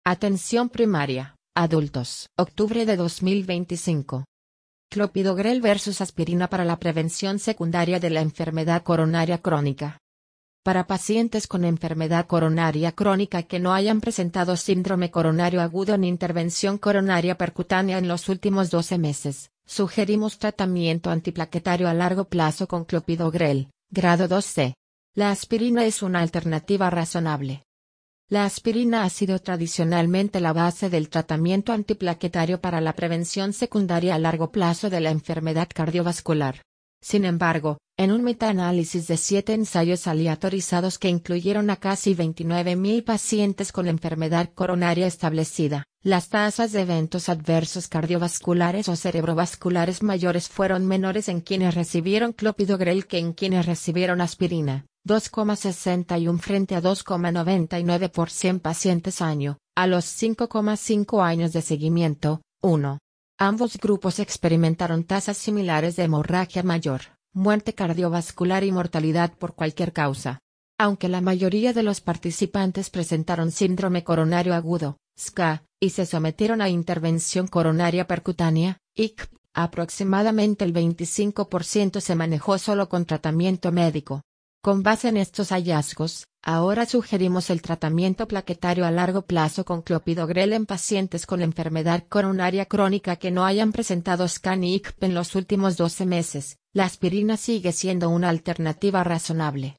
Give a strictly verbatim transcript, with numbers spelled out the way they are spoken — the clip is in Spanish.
Atención primaria, adultos. Octubre de dos mil veinticinco. Clopidogrel versus aspirina para la prevención secundaria de la enfermedad coronaria crónica. Para pacientes con enfermedad coronaria crónica que no hayan presentado síndrome coronario agudo ni intervención coronaria percutánea en los últimos doce meses, sugerimos tratamiento antiplaquetario a largo plazo con clopidogrel, grado dos C. La aspirina es una alternativa razonable. La aspirina ha sido tradicionalmente la base del tratamiento antiplaquetario para la prevención secundaria a largo plazo de la enfermedad cardiovascular. Sin embargo, en un metaanálisis de siete ensayos aleatorizados que incluyeron a casi veintinueve mil pacientes con enfermedad coronaria establecida, las tasas de eventos adversos cardiovasculares o cerebrovasculares mayores fueron menores en quienes recibieron clopidogrel que en quienes recibieron aspirina. dos coma sesenta y uno frente a dos coma noventa y nueve por cien pacientes año, a los cinco coma cinco años de seguimiento. uno. Ambos grupos experimentaron tasas similares de hemorragia mayor, muerte cardiovascular y mortalidad por cualquier causa. Aunque la mayoría de los participantes presentaron síndrome coronario agudo, S C A, y se sometieron a intervención coronaria percutánea, I C P, aproximadamente el veinticinco por ciento se manejó solo con tratamiento médico. Con base en estos hallazgos, ahora sugerimos el tratamiento plaquetario a largo plazo con clopidogrel en pacientes con enfermedad coronaria crónica que no hayan presentado S C A ni I C P en los últimos doce meses. La aspirina sigue siendo una alternativa razonable.